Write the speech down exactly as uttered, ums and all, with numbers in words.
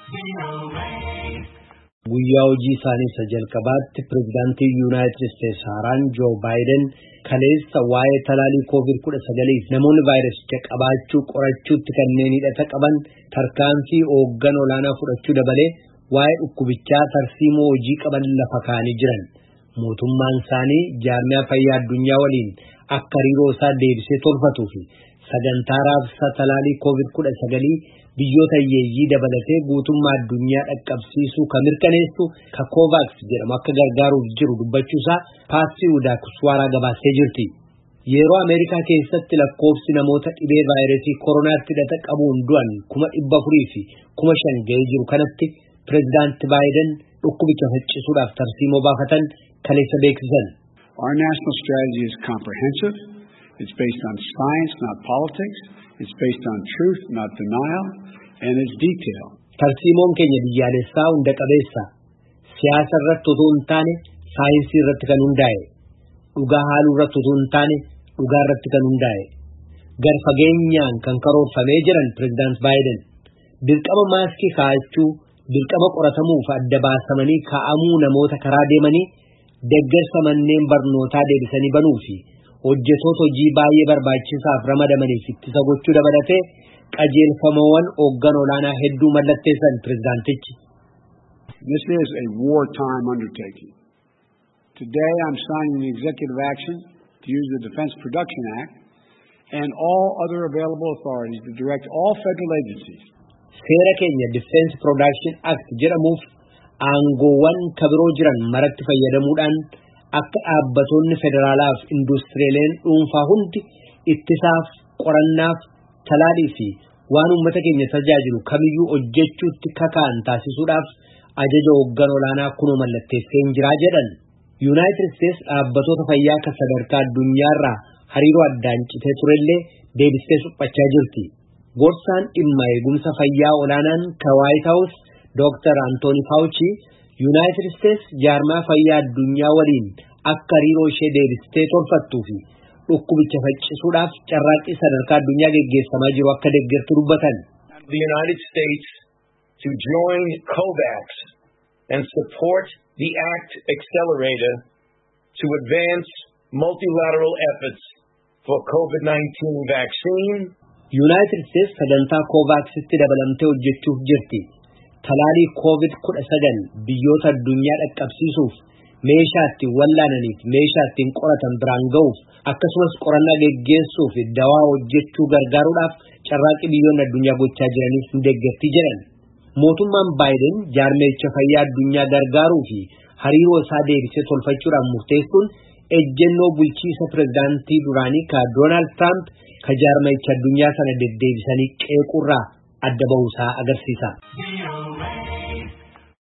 Guyyaa hojii isaanii isa jalqabaatti pireezidaantii Yuunaayitid Isteets haaraan Joo Baayiden kaleessa waa'ee talaalii koovid kudha sagal namoonni vaayirasicha qabaachuu qorachuutti kanneen hidhata qaban tarkaanfii hooggan olaanaa fudhachuu dabalee waa'ee dhukkubichaa tarsiimoo hojii qaban lafa kaa'anii jiran. Mootummaan isaanii jaarmiyaa fayyaa addunyaa waliin akka hariiroo isaa deebisee tolfatuu fi sagantaa raabsa talaalii koovid kudha sagal biyyoota hiyyeeyyii dabalatee guutummaa addunyaa dhaqqabsiisuu kan mirkaneessu ka COVAX jedhamu akka gargaaruuf jiru dubbachuusaa Paasii Udaakuswaaraa gabaasee jirti. Yeroo Ameerikaa keessatti lakkoofsi namoota dhibee vaayirasii koronaatti hidhata qabuun du'an kuma dhibba afurii fi kuma shan ga'ee jiru kanatti pireezidaanti Baayiden dhukkubicha faccisuudhaaf tarsiimoo baafatan kaleessa beeksisan. Our national strategy is comprehensive. It's based on science, not politics. It's based on truth, not denial, and it's detailed. Tarsiimoon keenya biyyaalessaa hunda qabeessa. Siyaasa irratti otoo hin taane saayinsii irratti kan hundaa'e. Dhugaa haaluu irratti otoo hin taane dhugaa irratti kan hundaa'e. Gar fageenyaan kan karoorfamee jiran pireezidaanti Baayiden dirqama maaskii kaa'achuu, dirqama qoratamuuf adda baasamanii kaa'amuu namoota karaa deemanii deeggarsa manneen barnootaa deebisanii banuu fi hojjetoota hojii baay'ee barbaachisaaf ramadamaniif ittisa gochuu dabalatee qajeelfamawwan hooggan olaanaa hedduu mallatteessan pireezidaantichi. This is a wartime undertaking. Today I'm signing the executive action to use the Defense Production Act and all other available authorities to direct all federal agencies. Seera keenya Defense Production Act jedhamuuf aangoowwan kabiroo jiran maratti fayyadamuudhaan akka dhaabbattoonni federaalaaf induustiriileen dhuunfaa hundi ittisaaf qorannaaf talaalii fi waan uummata keenya tajaajilu kamiyyuu hojjechuutti kaka'an taasisuudhaaf ajaja hooggan olaanaa kunoo mallatteessee jira jedhan. Yuunaayitid Isteets dhaabbattoota fayyaa kan sadarkaa addunyaarraa hariiroo addaan citee turellee deebistee suphachaa jirti. Gorsaan dhimma eegumsa fayyaa olaanaan ka White House Doctor Anthony Fauci United States jaarmaa fayyaa addunyaa waliin akka hariiroo ishee deebistee tolfattuu fi dhukkubicha faccisuudhaaf carraaqqii sadarkaa addunyaa geggeessamaa jiru akka deeggartu dubbatan. The United States to join COVAX and support the ACT Accelerator to advance multilateral efforts for COVID nineteen vaccine. United States sagantaa COVAXitti dabalamtee hojjechuuf jirti. Talaalii koovid kudha sagal biyyoota addunyaa dhaqqabsiisuuf meeshaa ittiin wallaananiif meeshaa ittiin qoratan biraan ga'uuf akkasumas qorannaa geggeessuuf dawaa hojjechuu gargaaruudhaaf carraaqqii biyyoonni addunyaa gochaa jiraniif ni deeggarti jedhan. Mootummaan Baayiden jaarmeecha fayyaa addunyaa gargaaruu fi hariiroo isaa deebisee tolfachuudhaan murteessuun ejjennoo bulchiisa pireezidaantii duraanii ka Doonaald Tiraamp ka jaarmeecha addunyaa sana deddeebisanii qeequurraa adda bahuusaa agarsiisa.